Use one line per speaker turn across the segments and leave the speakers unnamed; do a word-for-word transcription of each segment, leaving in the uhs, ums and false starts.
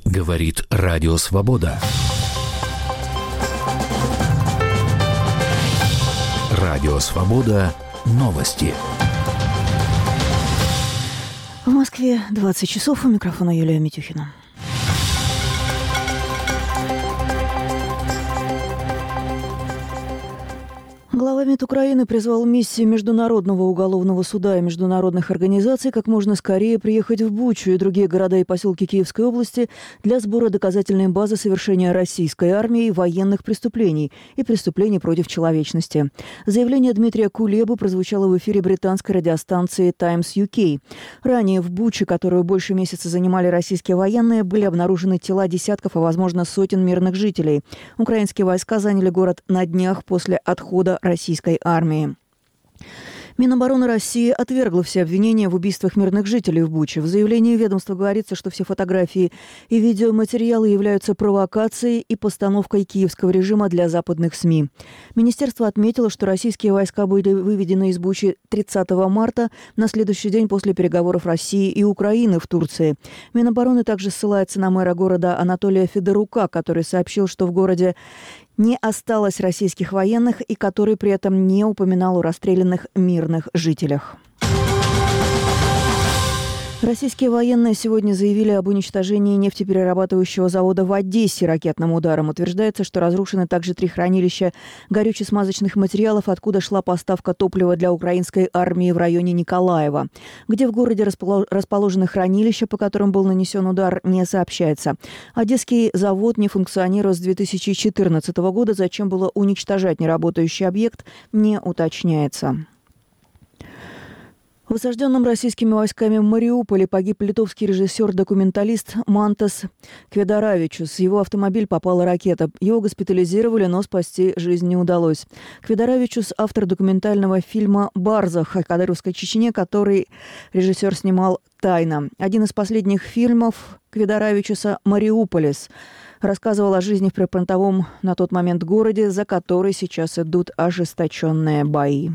Говорит Радио Свобода. Радио Свобода. Новости.
В Москве двадцать часов. У микрофона Юлия Митюхина. Глава МИД Украины призвал миссии Международного уголовного суда и международных организаций как можно скорее приехать в Бучу и другие города и поселки Киевской области для сбора доказательной базы совершения российской армией военных преступлений и преступлений против человечности. Заявление Дмитрия Кулебы прозвучало в эфире британской радиостанции Times ю кей. Ранее в Буче, которую больше месяца занимали российские военные, были обнаружены тела десятков, а возможно сотен мирных жителей. Украинские войска заняли город на днях после отхода российской армии. Минобороны России отвергло все обвинения в убийствах мирных жителей в Буче. В заявлении ведомства говорится, что все фотографии и видеоматериалы являются провокацией и постановкой киевского режима для западных СМИ. Министерство отметило, что российские войска были выведены из Бучи тридцатого марта, на следующий день после переговоров России и Украины в Турции. Минобороны также ссылается на мэра города Анатолия Федорука, который сообщил, что в городе не осталось российских военных и который при этом не упоминал о расстрелянных мирных жителях. Российские военные сегодня заявили об уничтожении нефтеперерабатывающего завода в Одессе ракетным ударом. Утверждается, что разрушены также три хранилища горюче-смазочных материалов, откуда шла поставка топлива для украинской армии в районе Николаева. Где в городе расположены хранилища, по которым был нанесен удар, не сообщается. Одесский завод не функционирует с две тысячи четырнадцатого года. Зачем было уничтожать неработающий объект, не уточняется. В осажденном российскими войсками в Мариуполе погиб литовский режиссер-документалист Мантас Кведаравичус. Его автомобиль попала ракета. Его госпитализировали, но спасти жизнь не удалось. Кведаравичус – автор документального фильма «Барзах» о Кадыровской Чечне, который режиссер снимал тайно. Один из последних фильмов Кведаравичуса «Мариуполис» рассказывал о жизни в прифронтовом на тот момент городе, за который сейчас идут ожесточенные бои.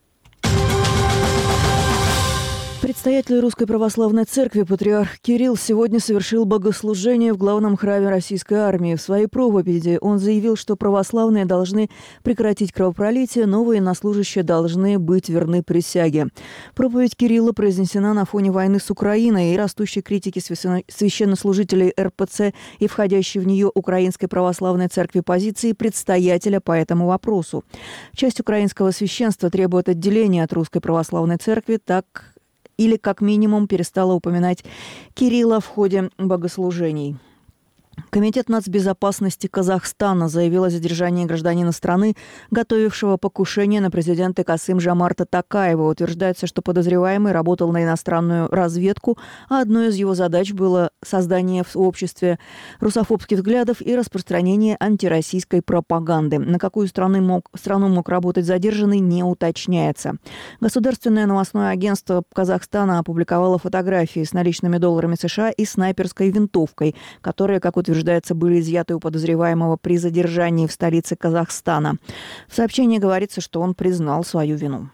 Предстоятель Русской Православной Церкви патриарх Кирилл сегодня совершил богослужение в главном храме российской армии. В своей проповеди он заявил, что православные должны прекратить кровопролитие, но военнослужащие должны быть верны присяге. Проповедь Кирилла произнесена на фоне войны с Украиной и растущей критики священнослужителей эр пэ цэ и входящей в нее Украинской Православной Церкви позиции предстоятеля по этому вопросу. Часть украинского священства требует отделения от Русской Православной Церкви, так или как минимум перестала упоминать Кирилла в ходе богослужений. Комитет нацбезопасности Казахстана заявил о задержании гражданина страны, готовившего покушение на президента Касым-Жомарта Токаева. Утверждается, что подозреваемый работал на иностранную разведку, а одной из его задач было создание в обществе русофобских взглядов и распространение антироссийской пропаганды. На какую страну мог, страну мог работать задержанный, не уточняется. Государственное новостное агентство Казахстана опубликовало фотографии с наличными долларами США и снайперской винтовкой, которые, как утверждается, были изъяты у подозреваемого при задержании в столице Казахстана. В сообщении говорится, что он признал свою вину.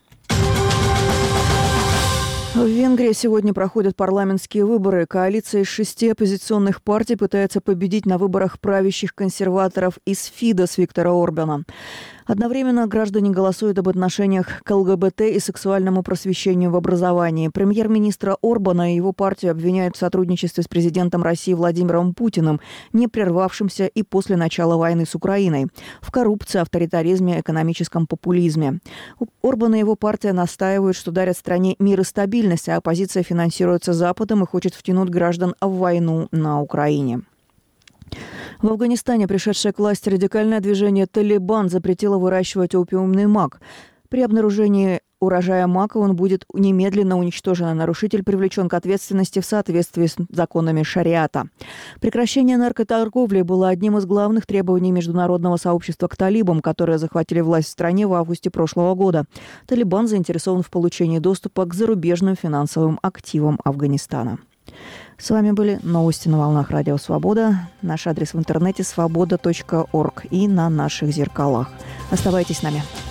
В Венгрии сегодня проходят парламентские выборы. Коалиция из шести оппозиционных партий пытается победить на выборах правящих консерваторов из Фидес Виктора Орбана. Одновременно граждане голосуют об отношениях к эл гэ бэ тэ и сексуальному просвещению в образовании. Премьер-министра Орбана и его партию обвиняют в сотрудничестве с президентом России Владимиром Путиным, не прервавшимся и после начала войны с Украиной, в коррупции, авторитаризме, экономическом популизме. Орбан и его партия настаивают, что дарят стране мир и стабильность, а оппозиция финансируется Западом и хочет втянуть граждан в войну на Украине. В Афганистане пришедшее к власти радикальное движение «Талибан» запретило выращивать опиумный мак. При обнаружении урожая мака он будет немедленно уничтожен, а нарушитель привлечен к ответственности в соответствии с законами шариата. Прекращение наркоторговли было одним из главных требований международного сообщества к талибам, которые захватили власть в стране в августе прошлого года. Талибан заинтересован в получении доступа к зарубежным финансовым активам Афганистана. С вами были новости на волнах Радио Свобода. Наш адрес в интернете свобода точка орг и на наших зеркалах. Оставайтесь с нами.